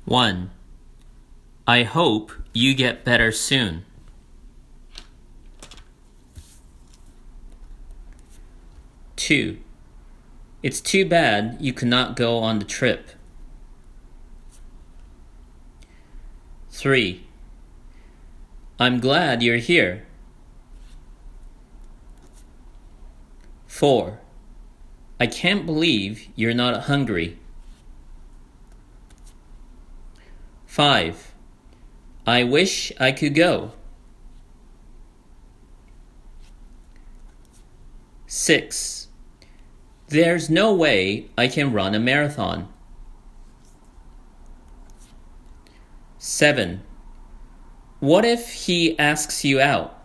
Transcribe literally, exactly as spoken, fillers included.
one. I hope you get better soon. two. It's too bad you could not go on the trip. three. I'm glad you're here. four. I can't believe you're not hungry. five. I wish I could go. six. There's no way I can run a marathon. seven. What if he asks you out?